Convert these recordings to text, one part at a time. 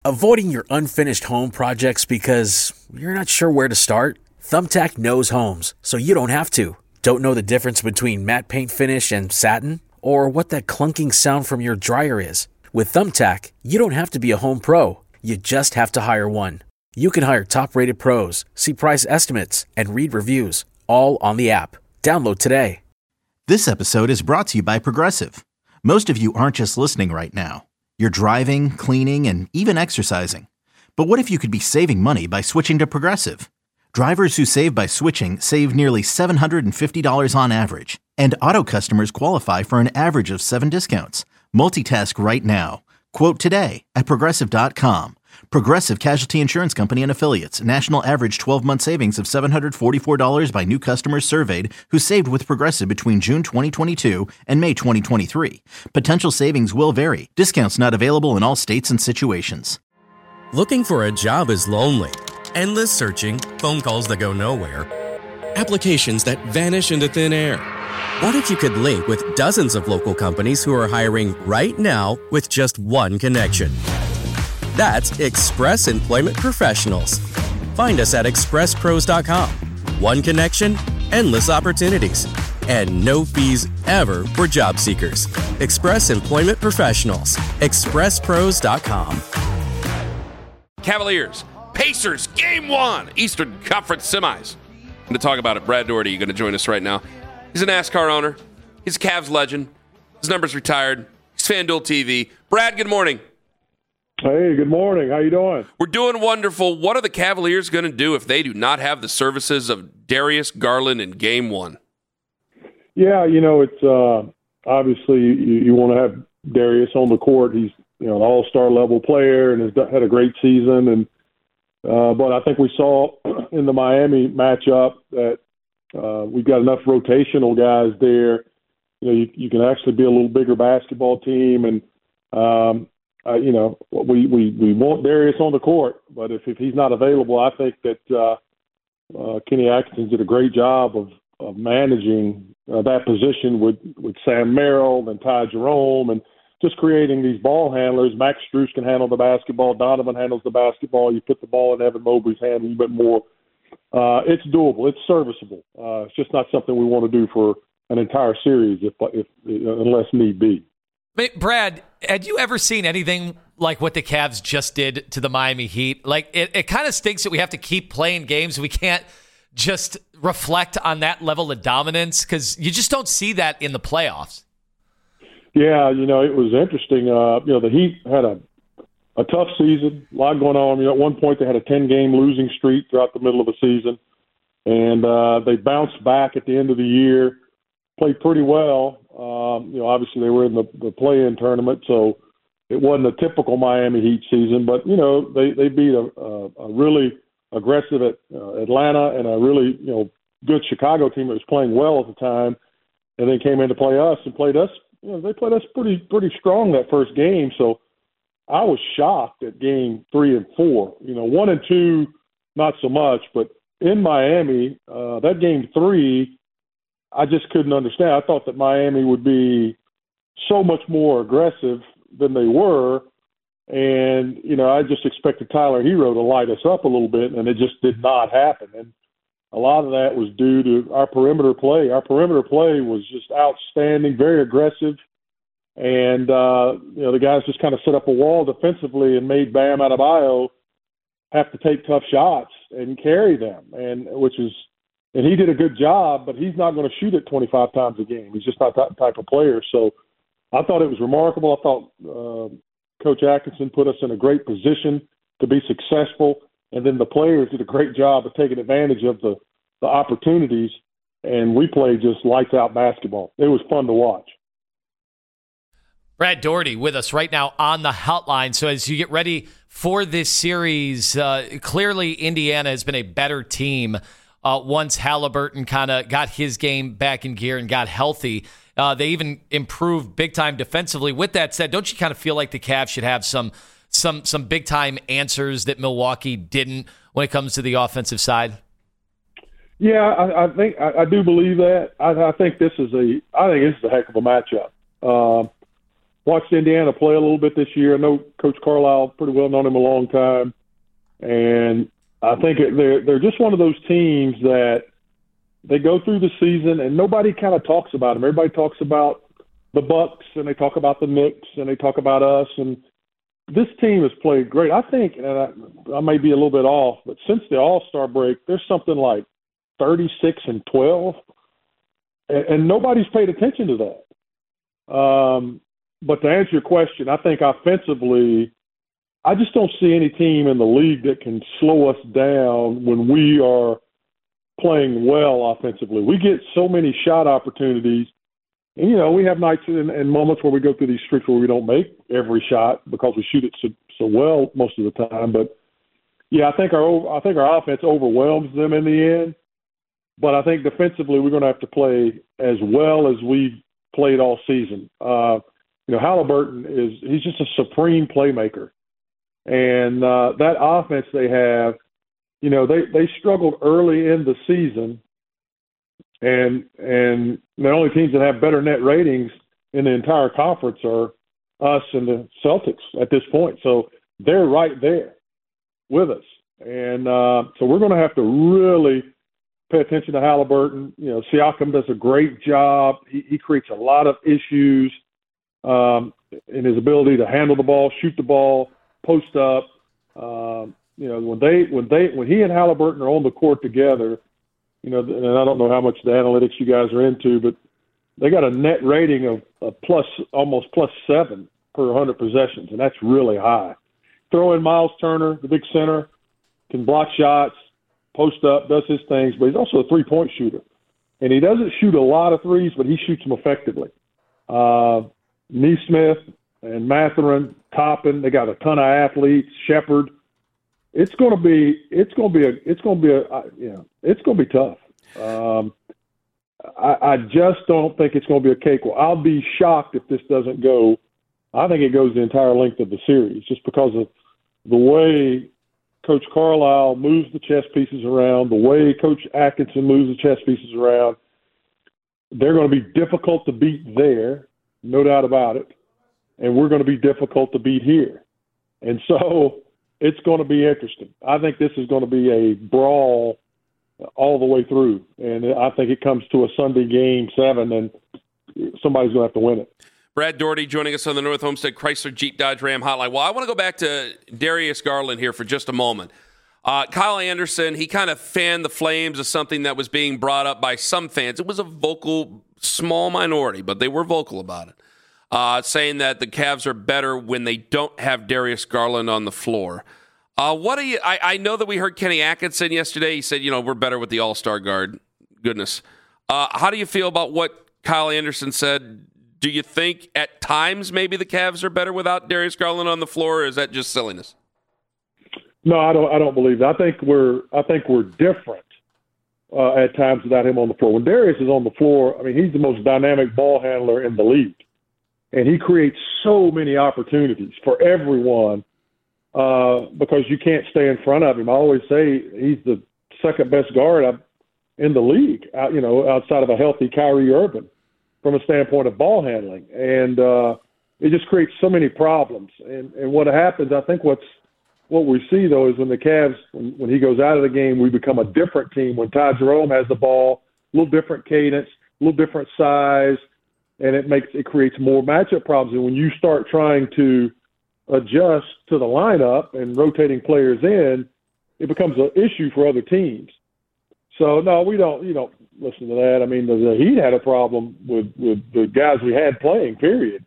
Avoiding your unfinished home projects because you're not sure where to start? Thumbtack knows homes, so you don't have to. Don't know the difference between matte paint finish and satin? Or what that clunking sound from your dryer is? With Thumbtack, you don't have to be a home pro. You just have to hire one. You can hire top-rated pros, see price estimates, and read reviews, all on the app. Download today. This episode is brought to you by Progressive. Most of you aren't just listening right now. You're driving, cleaning, and even exercising. But what if you could be saving money by switching to Progressive? Drivers who save by switching save nearly $750 on average. And auto customers qualify for an average of 7 discounts. Multitask right now. Quote today at Progressive.com. Progressive Casualty Insurance Company and Affiliates. National average 12-month savings of $744 by new customers surveyed who saved with Progressive between June 2022 and May 2023. Potential savings will vary. Discounts not available in all states and situations. Looking for a job is lonely. Endless searching, phone calls that go nowhere, applications that vanish into thin air. What if you could link with dozens of local companies who are hiring right now with just one connection? That's Express Employment Professionals. Find us at expresspros.com. One connection, endless opportunities, and no fees ever for job seekers. Express Employment Professionals. expresspros.com. Cavaliers, Pacers, Game 1, Eastern Conference Semis. I'm going to talk about it. Brad Daugherty, going to join us right now. He's a NASCAR owner. He's a Cavs legend. His number's retired. He's FanDuel TV. Brad, good morning. Hey, good morning. How you doing? We're doing wonderful. What are the Cavaliers going to do if they do not have the services of Darius Garland in Game 1? Yeah, it's obviously you want to have Darius on the court. He's an all-star level player and has had a great season. And but I think we saw in the Miami matchup that we've got enough rotational guys there. You can actually be a little bigger basketball team, and we want Darius on the court. But if he's not available, I think that Kenny Atkinson did a great job of managing that position with Sam Merrill and Ty Jerome and just creating these ball handlers. Max Strus can handle the basketball. Donovan handles the basketball. You put the ball in Evan Mobley's hand a little bit more. It's doable. It's serviceable. It's just not something we want to do for an entire series unless need be. Brad, had you ever seen anything like what the Cavs just did to the Miami Heat? Like, it kind of stinks that we have to keep playing games. We can't just reflect on that level of dominance because you just don't see that in the playoffs. Yeah, it was interesting. The Heat had a tough season, a lot going on. At one point they had a 10-game losing streak throughout the middle of the season, and they bounced back at the end of the year, played pretty well. Obviously they were in the play-in tournament, so it wasn't a typical Miami Heat season. But they beat a really aggressive Atlanta and a really good Chicago team that was playing well at the time, and then came in to play us and played us. They played us pretty strong that first game. So I was shocked at game 3 and 4. 1 and 2, not so much, but in Miami, that game 3, I just couldn't understand. I thought that Miami would be so much more aggressive than they were. And, I just expected Tyler Hero to light us up a little bit, and it just did not happen. And a lot of that was due to our perimeter play. Our perimeter play was just outstanding, very aggressive. And, the guys just kind of set up a wall defensively and made Bam Adebayo have to take tough shots and carry them. And he did a good job, but he's not going to shoot it 25 times a game. He's just not that type of player. So I thought it was remarkable. I thought Coach Atkinson put us in a great position to be successful. And then the players did a great job of taking advantage of the opportunities, and we played just lights-out basketball. It was fun to watch. Brad Daugherty with us right now on the hotline. So as you get ready for this series, clearly Indiana has been a better team once Halliburton kind of got his game back in gear and got healthy. They even improved big-time defensively. With that said, don't you kind of feel like the Cavs should have some big-time answers that Milwaukee didn't when it comes to the offensive side? Yeah, I think I do believe that. I think this is a heck of a matchup. watched Indiana play a little bit this year. I know Coach Carlisle pretty well, known him a long time. And I think they're just one of those teams that they go through the season and nobody kind of talks about them. Everybody talks about the Bucks and they talk about the Knicks and they talk about us. And this team has played great. I think, and I may be a little bit off, but since the All-Star break, there's something like 36-12, and nobody's paid attention to that. But to answer your question, I think offensively, I just don't see any team in the league that can slow us down when we are playing well offensively. We get so many shot opportunities. And, you know, we have nights and moments where we go through these streaks where we don't make every shot because we shoot it so well most of the time. But, yeah, I think our offense overwhelms them in the end. But I think defensively we're going to have to play as well as we've played all season. You know, Halliburton he's just a supreme playmaker. And that offense they have, you know, they struggled early in the season. And the only teams that have better net ratings in the entire conference are us and the Celtics at this point. So they're right there with us. And so we're going to have to really pay attention to Halliburton. You know, Siakam does a great job. He creates a lot of issues in his ability to handle the ball, shoot the ball, post up. You know, when he and Halliburton are on the court together, you know, and I don't know how much the analytics you guys are into, but they got a net rating of almost +7 per 100 possessions, and that's really high. Throw in Miles Turner, the big center, can block shots, post up, does his things, but he's also a three-point shooter. And he doesn't shoot a lot of threes, but he shoots them effectively. Neesmith and Mathurin, Toppin, they got a ton of athletes. Shepard. It's going to be tough. I just don't think it's going to be a cakewalk. I'll be shocked if this doesn't go. I think it goes the entire length of the series just because of the way Coach Carlisle moves the chess pieces around, the way Coach Atkinson moves the chess pieces around. They're going to be difficult to beat there, no doubt about it. And we're going to be difficult to beat here. And so it's going to be interesting. I think this is going to be a brawl all the way through. And I think it comes to a Sunday game 7, and somebody's going to have to win it. Brad Daugherty joining us on the North Homestead Chrysler Jeep Dodge Ram Hotline. Well, I want to go back to Darius Garland here for just a moment. Kyle Anderson, he kind of fanned the flames of something that was being brought up by some fans. It was a vocal, small minority, but they were vocal about it, saying that the Cavs are better when they don't have Darius Garland on the floor. I know that we heard Kenny Atkinson yesterday. He said, we're better with the all-star guard. Goodness. How do you feel about what Kyle Anderson said? Do you think at times maybe the Cavs are better without Darius Garland on the floor, or is that just silliness? No, I don't believe that. I think we're different at times without him on the floor. When Darius is on the floor, I mean, he's the most dynamic ball handler in the league, and he creates so many opportunities for everyone because you can't stay in front of him. I always say he's the second best guard in the league, outside of a healthy Kyrie Irving, from a standpoint of ball handling. And it just creates so many problems. And what happens, I think what we see, though, is when the Cavs, when he goes out of the game, we become a different team. When Ty Jerome has the ball, a little different cadence, a little different size, and it creates more matchup problems. And when you start trying to adjust to the lineup and rotating players in, it becomes an issue for other teams. So, no, you don't listen to that. I mean, the Heat had a problem with the guys we had playing, period.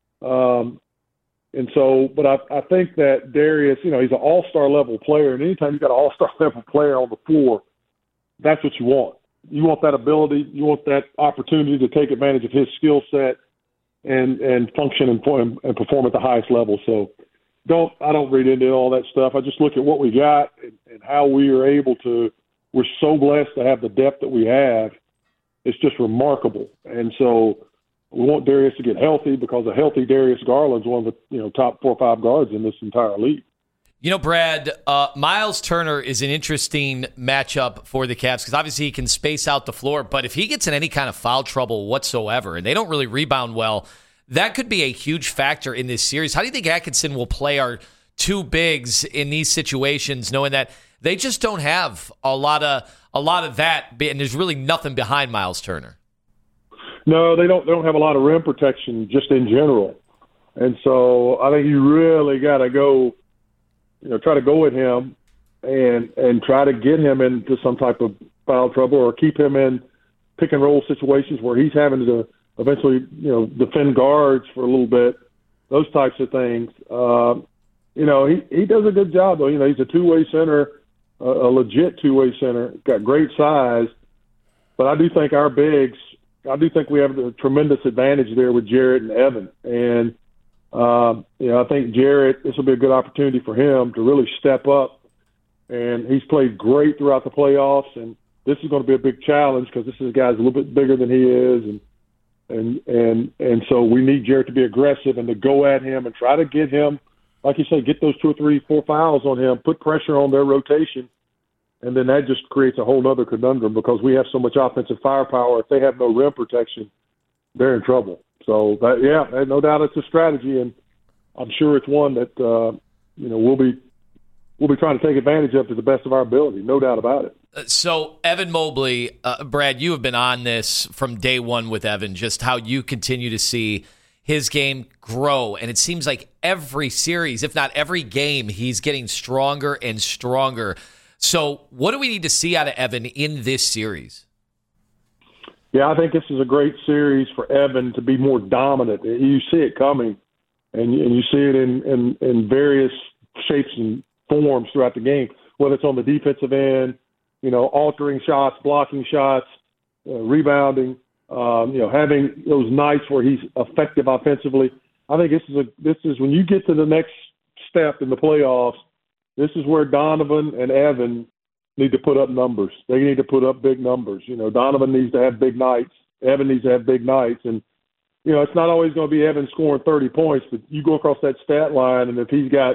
And so, but I think that Darius, he's an all-star level player, and anytime you've got an all-star level player on the floor, that's what you want. You want that ability, you want that opportunity to take advantage of his skill set and function and perform at the highest level. So I don't read into all that stuff. I just look at what we got and how we are able to. We're so blessed to have the depth that we have. It's just remarkable. And so we want Darius to get healthy because a healthy Darius Garland's one of the top 4 or 5 guards in this entire league. Brad, Miles Turner is an interesting matchup for the Cavs because obviously he can space out the floor, but if he gets in any kind of foul trouble whatsoever, and they don't really rebound well, that could be a huge factor in this series. How do you think Atkinson will play our two bigs in these situations, knowing that they just don't have a lot of that, and there's really nothing behind Miles Turner? No, they don't have a lot of rim protection just in general. And so I think you really got to go, try to go at him and try to get him into some type of foul trouble or keep him in pick and roll situations where he's having to eventually, defend guards for a little bit, those types of things. He does a good job, though. He's a two-way center, a legit two-way center, got great size. But I do think our bigs, we have a tremendous advantage there with Jarrett and Evan. And, I think Jarrett, this will be a good opportunity for him to really step up. And he's played great throughout the playoffs. And this is going to be a big challenge because this is a guy's a little bit bigger than he is. And so we need Jarrett to be aggressive and to go at him and try to get him, like you say, get those 2 or 3, 4 fouls on him, put pressure on their rotation. And then that just creates a whole other conundrum because we have so much offensive firepower. If they have no rim protection, they're in trouble. So, no doubt it's a strategy, and I'm sure it's one that, we'll be trying to take advantage of to the best of our ability, no doubt about it. So, Evan Mobley, Brad, you have been on this from day one with Evan, just how you continue to see his game grow. And it seems like every series, if not every game, he's getting stronger and stronger. So what do we need to see out of Evan in this series? Yeah, I think this is a great series for Evan to be more dominant. You see it coming, and you see it in various shapes and forms throughout the game, whether it's on the defensive end, altering shots, blocking shots, rebounding, having those nights where he's effective offensively. I think this is when you get to the next step in the playoffs. This is where Donovan and Evan need to put up numbers. They need to put up big numbers. Donovan needs to have big nights. Evan needs to have big nights. And, it's not always going to be Evan scoring 30 points, but you go across that stat line, and if he's got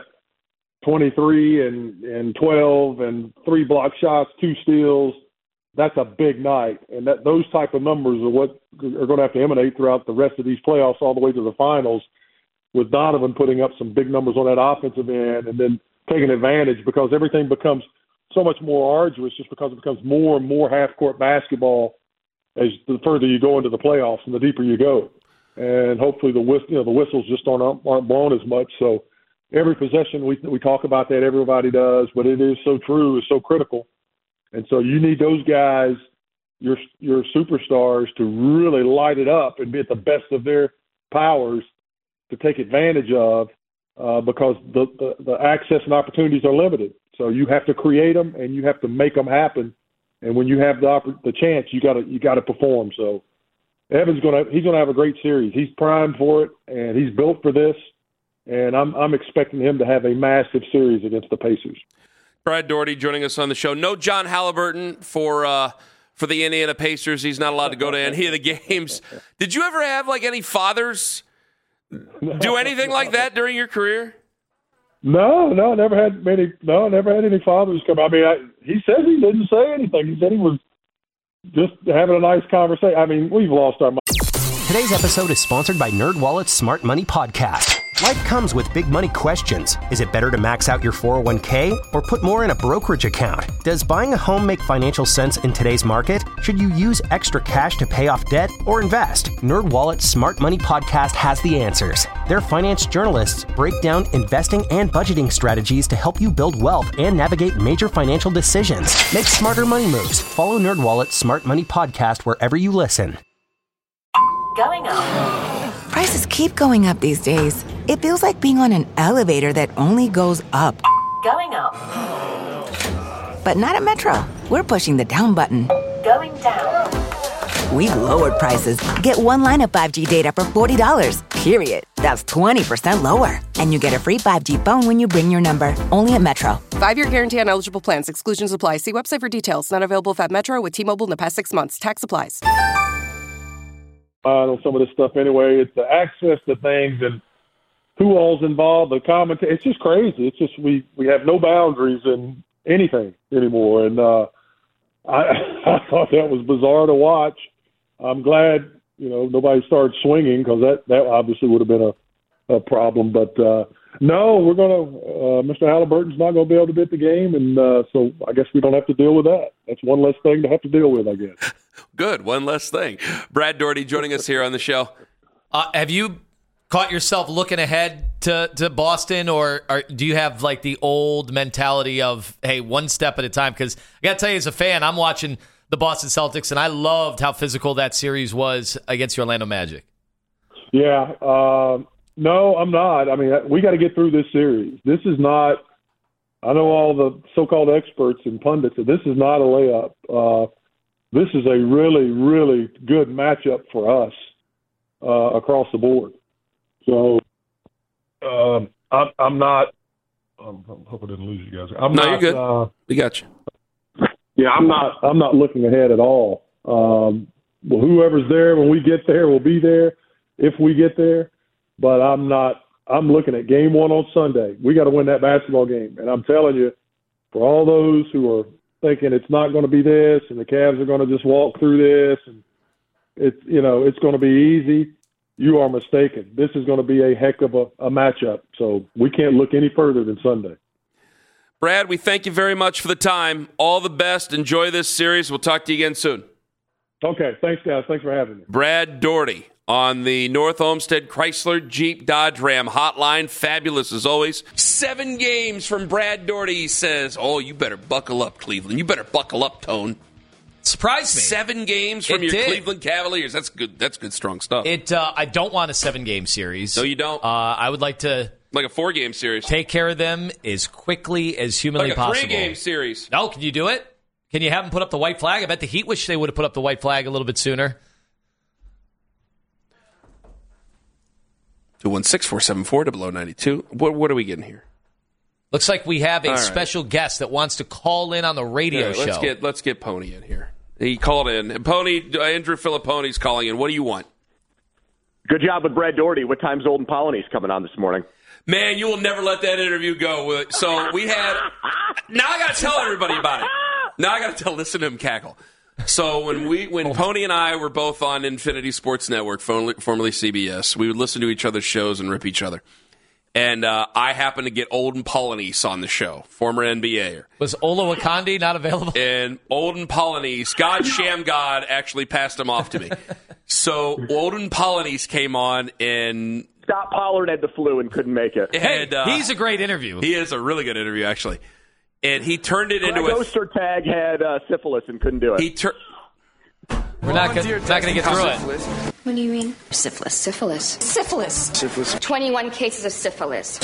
23 and 12 and 3 block shots, 2 steals, that's a big night. And those type of numbers are what are going to have to emanate throughout the rest of these playoffs all the way to the finals, with Donovan putting up some big numbers on that offensive end and then taking advantage, because everything becomes so much more arduous just because it becomes more and more half-court basketball as the further you go into the playoffs and the deeper you go. And hopefully the whistles just aren't blown as much. So every possession we talk about that, everybody does, but it is so true, it's so critical. And so you need those guys, your superstars, to really light it up and be at the best of their powers to take advantage of, because the access and opportunities are limited. So you have to create them and you have to make them happen. And when you have the chance, you got to perform. So Evan's he's gonna have a great series. He's primed for it, and he's built for this. And I'm expecting him to have a massive series against the Pacers. Brad Daugherty joining us on the show. No John Halliburton for the Indiana Pacers. He's not allowed to go to any of the games. Did you ever have any fathers do anything like that during your career? No, never had any fathers come. I mean, he says he didn't say anything. He said he was just having a nice conversation. I mean, we've lost our mind. Today's episode is sponsored by NerdWallet's Smart Money Podcast. Life comes with big money questions. Is it better to max out your 401k or put more in a brokerage account? Does buying a home make financial sense in today's market? Should you use extra cash to pay off debt or invest? NerdWallet's Smart Money Podcast has the answers. Their finance journalists break down investing and budgeting strategies to help you build wealth and navigate major financial decisions. Make smarter money moves. Follow NerdWallet's Smart Money Podcast wherever you listen. Going up. Prices keep going up these days. It feels like being on an elevator that only goes up. Going up. But not at Metro. We're pushing the down button. Going down. We've lowered prices. Get one line of 5G data for $40, period. That's 20% lower. And you get a free 5G phone when you bring your number. Only at Metro. 5-year guarantee on eligible plans. Exclusions apply. See website for details. Not available at Metro with T-Mobile in the past 6 months. Tax applies. On some of this stuff anyway. It's the access to things and who all's involved, the commentary. It's just crazy. It's just we have no boundaries in anything anymore. And I thought that was bizarre to watch. I'm glad nobody started swinging, because that obviously would have been a problem. But no, we're going to. Mr. Halliburton's not going to be able to be at the game, and so I guess we don't have to deal with that. That's one less thing to have to deal with, I guess. Good, one less thing. Brad Daugherty joining us here on the show. Have you caught yourself looking ahead to Boston, or do you have like the old mentality of, hey, one step at a time? Because I got to tell you, as a fan, I'm watching the Boston Celtics, and I loved how physical that series was against the Orlando Magic. Yeah. No, I'm not. I mean, we got to get through this series. This is not – I know all the so-called experts and pundits, this is not a layup. This is a really, really good matchup for us across the board. So I'm not – I hope I didn't lose you guys. You're good. We got you. Yeah, I'm not looking ahead at all. Well, whoever's there when we get there will be there if we get there. But I'm not. I'm looking at game one on Sunday. We got to win that basketball game. And I'm telling you, for all those who are thinking it's not going to be this and the Cavs are going to just walk through this and it's going to be easy, you are mistaken. This is going to be a heck of a matchup. So we can't look any further than Sunday. Brad, we thank you very much for the time. All the best. Enjoy this series. We'll talk to you again soon. Okay. Thanks, guys. Thanks for having me. Brad Daugherty on the North Olmsted Chrysler Jeep Dodge Ram hotline. Fabulous as always. 7 games from Brad Daugherty. He says, you better buckle up, Cleveland. You better buckle up, Tone. Surprised me. 7 games from Cleveland Cavaliers. That's good. That's good, strong stuff. I don't want a 7-game series. No, you don't. I would like to... Like a 4-game series. Take care of them as quickly as humanly possible. Like a 3-game series. No, can you do it? Can you have them put up the white flag? I bet the Heat wish they would have put up the white flag a little bit sooner. 216-474-0092. What are we getting here? Looks like we have a special guest that wants to call in on the radio show. Let's get Pony in here. He called in. Pony, Andrew Filipponi's calling in. What do you want? Good job with Brad Daugherty. What time's Olden Polony's coming on this morning? Man, you will never let that interview go. So we had... Now I got to tell everybody about it. Now I got to listen to him cackle. So when Pony and I were both on Infinity Sports Network, formerly CBS, we would listen to each other's shows and rip each other. And I happened to get Olden Polonice on the show, former NBAer. Was Olo Wakandi not available? And Olden Polonice, God Sham God, actually passed him off to me. So Olden Polonice came on and... Scott Pollard had the flu and couldn't make it. And, he's a great interview. He is a really good interview, actually. And he turned it into a... Ostertag had syphilis and couldn't do it. We're not going to get through it. What do you mean? Syphilis. 21 cases of syphilis.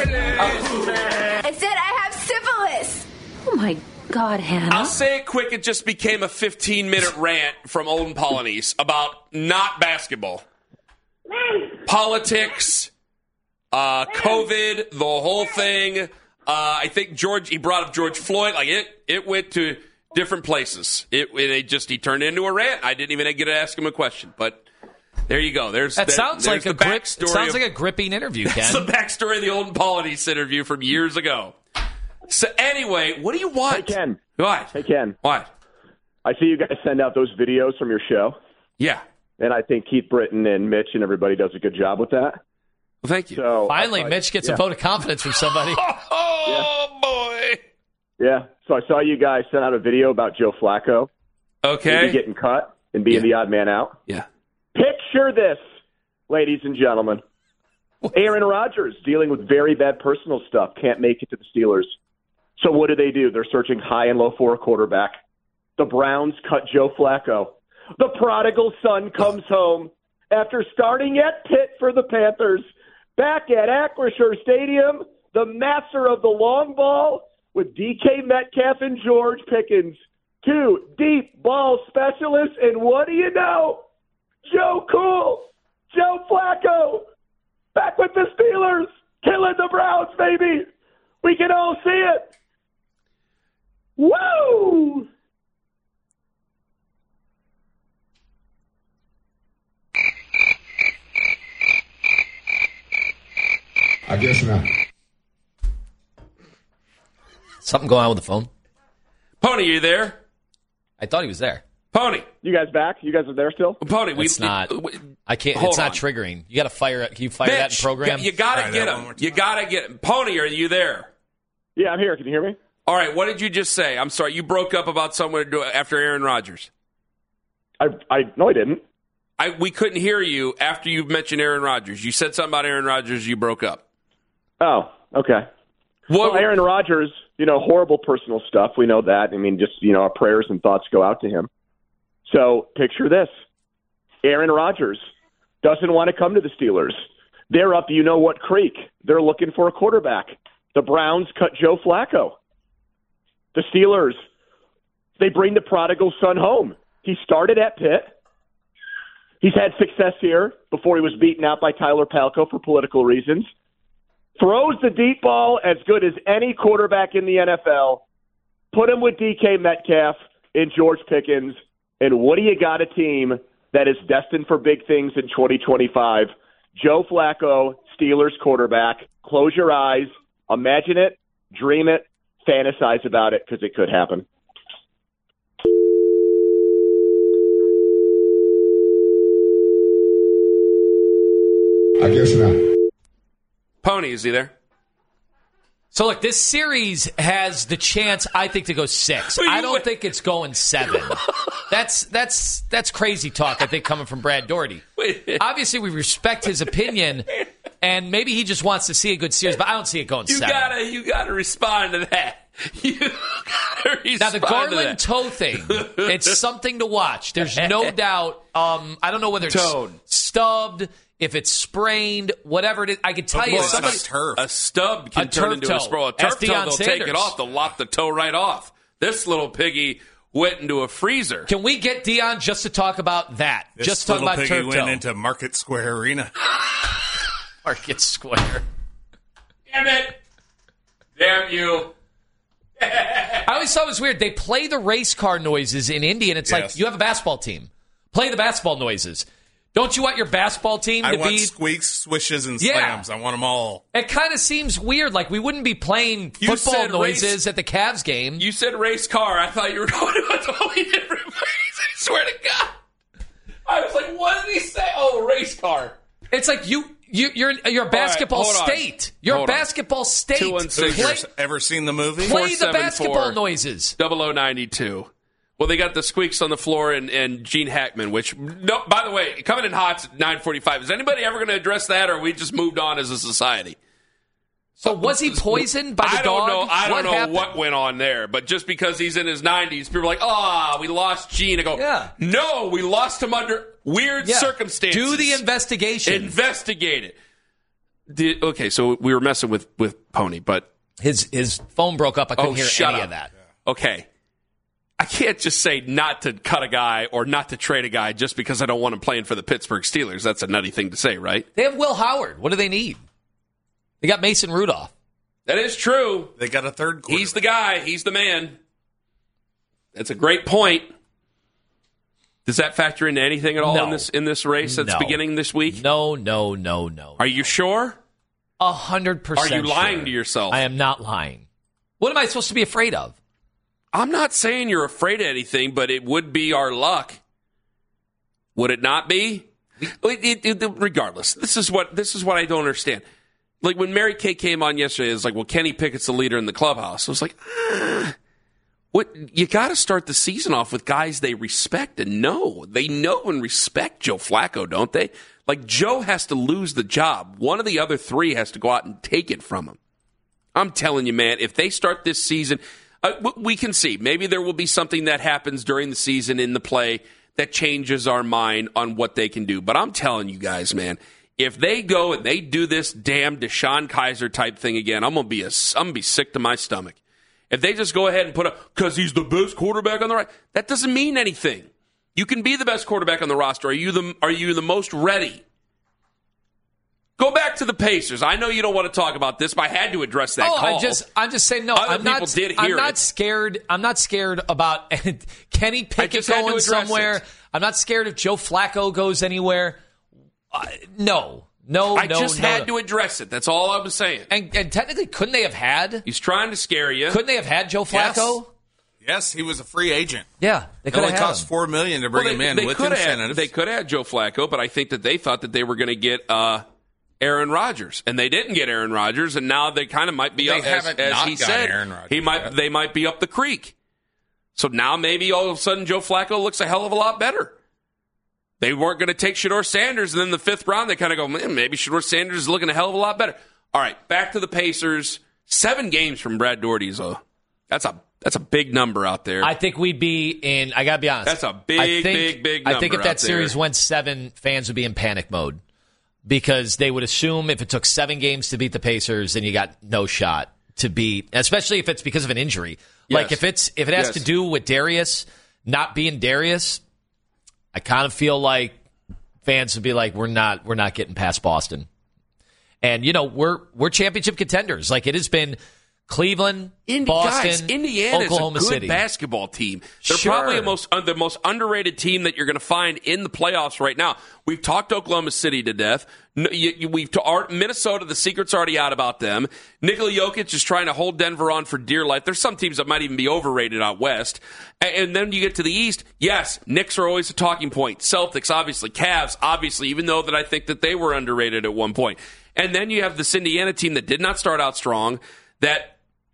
I said I have syphilis. Oh, my God, Hannah. I'll say it quick. It just became a 15-minute rant from Olden Polonice about not basketball. Politics, COVID, the whole thing. I think he brought up George Floyd. Like it went to different places. He turned into a rant. I didn't even get to ask him a question. But there you go. Sounds like a gripping interview, Ken. It's the backstory of the Olden Polonice interview from years ago. So anyway, what do you want? Hey, Ken. What? Hey, Ken. What? I see you guys send out those videos from your show. Yeah. And I think Keith Britton and Mitch and everybody does a good job with that. Well, thank you. So finally, Mitch gets a vote of confidence from somebody. Boy. Yeah. So I saw you guys send out a video about Joe Flacco. Okay. Maybe getting cut and being the odd man out. Yeah. Picture this, ladies and gentlemen. Aaron Rodgers dealing with very bad personal stuff. Can't make it to the Steelers. So what do? They're searching high and low for a quarterback. The Browns cut Joe Flacco. The prodigal son comes home after starting at Pitt for the Panthers. Back at Acrisure Stadium, the master of the long ball with DK Metcalf and George Pickens. 2 deep ball specialists, and what do you know? Joe Cool, Joe Flacco, back with the Steelers, killing the Browns, baby. We can all see it. Woo! I guess not. Something going on with the phone? Pony, you there? I thought he was there. Pony. You guys back? You guys are there still? Pony, It's not. I can't. It's not triggering. You got to fire it. Can you fire that in program? You got to get him. You got to get him. Pony, are you there? Yeah, I'm here. Can you hear me? All right. What did you just say? I'm sorry. You broke up about someone after Aaron Rodgers. No, I didn't. We couldn't hear you after you mentioned Aaron Rodgers. You said something about Aaron Rodgers. You broke up. Oh, okay. Well, Aaron Rodgers, horrible personal stuff. We know that. I mean, just, our prayers and thoughts go out to him. So picture this. Aaron Rodgers doesn't want to come to the Steelers. They're up you-know-what creek. They're looking for a quarterback. The Browns cut Joe Flacco. The Steelers, they bring the prodigal son home. He started at Pitt. He's had success here before he was beaten out by Tyler Palko for political reasons. Throws the deep ball as good as any quarterback in the NFL. Put him with DK Metcalf and George Pickens. And what do you got? A team that is destined for big things in 2025. Joe Flacco, Steelers quarterback. Close your eyes. Imagine it. Dream it. Fantasize about it because it could happen. I guess not. Pony, is he there? So, look, this series has the chance, I think, to go 6. I don't think it's going 7. That's crazy talk, I think, coming from Brad Daugherty. Obviously, we respect his opinion, and maybe he just wants to see a good series, but I don't see it going 7. You gotta respond to that. You gotta respond now, the Garland toe thing, it's something to watch. There's no doubt. I don't know whether it's stubbed, if it's sprained, whatever it is. I can tell you somebody. A stub can turn into a sprawl. A turf toe, they'll take it off. They'll lop the toe right off. This little piggy went into a freezer. Can we get Dion just to talk about that? This just talk about turf toe. Little piggy went into Market Square Arena. Market Square. Damn it. Damn you. I always thought it was weird. They play the race car noises in Indy, and it's like, you have a basketball team. Play the basketball noises. Don't you want your basketball team to be... I want squeaks, swishes, and slams. I want them all. It kind of seems weird. Like, we wouldn't be playing football noises at the Cavs game. You said race car. I thought you were going to a totally different place. I swear to God. I was like, what did he say? Oh, race car. It's like you're a basketball state. You're a basketball state. 216. Ever seen the movie? Play the basketball noises. 0092. Well, they got the squeaks on the floor and Gene Hackman, which, no, by the way, coming in hot's at 9:45. Is anybody ever going to address that, or we just moved on as a society? So was he poisoned by the dog? I don't know what went on there, but just because he's in his 90s, people are like, we lost Gene. I go, no, we lost him under weird circumstances. Do the investigation. Investigate it. Okay, so we were messing with Pony, but... His phone broke up. I couldn't hear any of that. Okay. I can't just say not to cut a guy or not to trade a guy just because I don't want him playing for the Pittsburgh Steelers. That's a nutty thing to say, right? They have Will Howard. What do they need? They got Mason Rudolph. That is true. They got a third quarterback. He's the guy. He's the man. That's a great point. Does that factor into anything at all in this race that's beginning this week? No. Are you sure? 100%. Are you lying to yourself? I am not lying. What am I supposed to be afraid of? I'm not saying you're afraid of anything, but it would be our luck. Would it not be? Regardless, this is what I don't understand. Like when Mary Kay came on yesterday, it was like, well, Kenny Pickett's the leader in the clubhouse. I was like, what? You got to start the season off with guys they respect and know. They know and respect Joe Flacco, don't they? Like Joe has to lose the job. One of the other three has to go out and take it from him. I'm telling you, man, if they start this season... we can see. Maybe there will be something that happens during the season in the play that changes our mind on what they can do. But I'm telling you guys, man, if they go and they do this damn Deshaun Kaiser type thing again, I'm gonna be sick to my stomach. If they just go ahead and put up because he's the best quarterback on the right, that doesn't mean anything. You can be the best quarterback on the roster. Are you the most ready? Go back to the Pacers. I know you don't want to talk about this, but I had to address that call. I'm just saying, no, I'm not scared. I'm not scared about Kenny Pickett going somewhere. I'm not scared if Joe Flacco goes anywhere. No. I just had to address it. That's all I was saying. And technically, couldn't they have had? He's trying to scare you. Couldn't they have had Joe Flacco? Yes, he was a free agent. Yeah, they It could only have cost $4 million to bring him in with incentives. They could have had Joe Flacco, but I think that they thought that they were going to get Aaron Rodgers, and they didn't get Aaron Rodgers, and now they kind of might be up, as he said, Aaron Rodgers, they might be up the creek. So now maybe all of a sudden Joe Flacco looks a hell of a lot better. They weren't going to take Shedeur Sanders, and then in the 5th round they kind of go, man, maybe Shedeur Sanders is looking a hell of a lot better. All right, back to the Pacers. 7 games from Brad Daugherty, that's a big number out there. I think we'd be in, I got to be honest. That's a big number. I think if that series went 7, fans would be in panic mode because they would assume if it took 7 games to beat the Pacers, then you got no shot to beat, especially if it's because of an injury. Yes. Like if it has to do with Darius not being Darius, I kind of feel like fans would be like, we're not getting past Boston. And we're championship contenders. Like it has been Cleveland, Boston, guys, Indiana's Oklahoma a good City. basketball team. They're Sure. probably the most underrated team that you're going to find in the playoffs right now. We've talked Oklahoma City to death. Minnesota, the secret's already out about them. Nikola Jokic is trying to hold Denver on for dear life. There's some teams that might even be overrated out west. And then you get to the East. Yes, Knicks are always a talking point. Celtics, obviously. Cavs, obviously, even though that I think that they were underrated at one point. And then you have this Indiana team that did not start out strong, that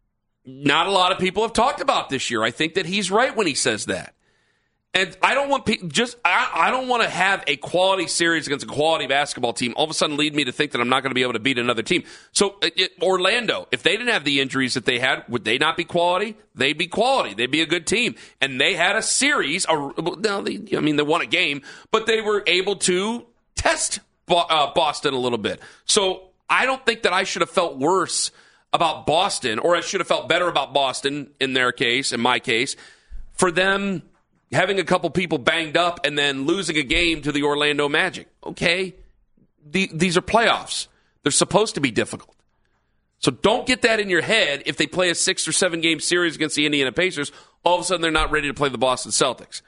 not a lot of people have talked about this year. I think that he's right when he says that. And I don't want I don't want to have a quality series against a quality basketball team all of a sudden lead me to think that I'm not going to be able to beat another team. So Orlando, if they didn't have the injuries that they had, would they not be quality? They'd be quality. They'd be a good team. And they had a series. They won a game, but they were able to test Boston a little bit. So I don't think that I should have felt worse about Boston, or I should have felt better about Boston in their case, in my case, for them having a couple people banged up and then losing a game to the Orlando Magic. Okay, these are playoffs. They're supposed to be difficult. So don't get that in your head if they play a 6 or 7 game series against the Indiana Pacers, all of a sudden they're not ready to play the Boston Celtics.